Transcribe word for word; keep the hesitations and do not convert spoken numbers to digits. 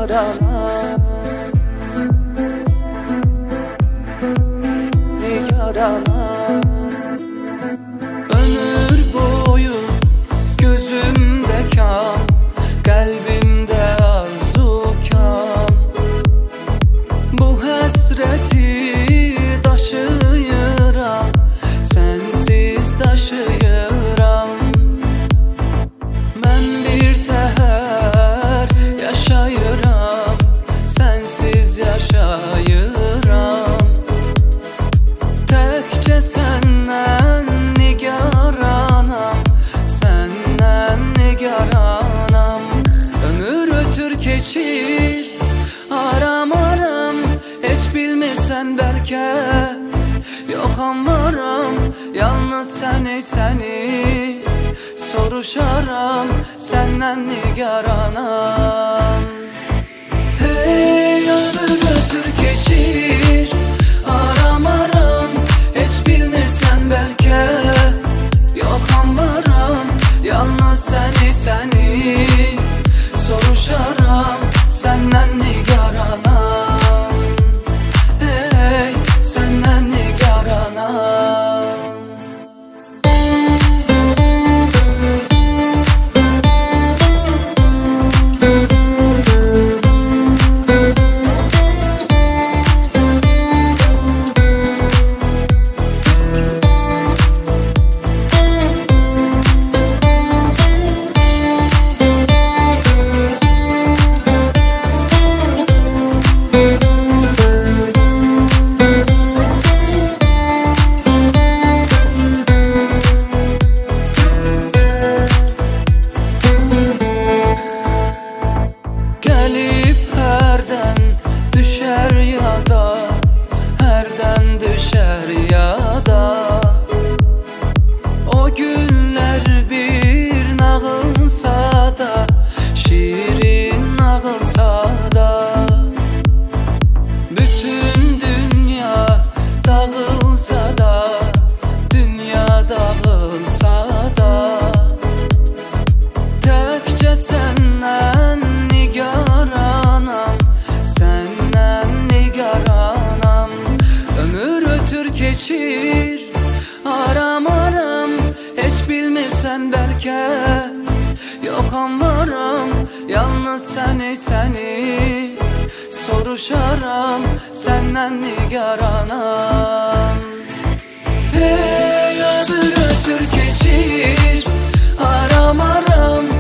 Nigaranam, nigaranam. Ömür boyu gözümde kan, kalbimde arzu kan. Bu hasreti taşıyıram, sensiz taşıyıram. Ben bir təhər yaşayıram, sensiz yaşayıram. Təkcə səndən nigaranam, səndən nigaranam. Ömür ötür keçir, aram aram, heç bilmirsən bəlkə. Yoxam varam, yalnız səni, səni soruşaram, səndən nigaranam. Hey, ömür ötür keçir, aram aram, heç bilmirsən bəlkə. Yoxam varam, yalnız səni, səni soruşaram, səndən nigaranam. Hey, səndən nigaranam. Gəlib hərdən düşər yada, hərdən düşər yada. O günlər bir nağılsa da, şirin nağılsa da. Bütün dünya dağılsa da, dünya dağılsa da. Təkcə səndən nigaranam, səndən nigaranam. Ömür ötür keçir, aram aram, heç bilmirsən bəlkə. Yoxam varam, yalnız səni, səni soruşaram, səndən nigaranam. Hey, ömür ötür keçir, aram aram,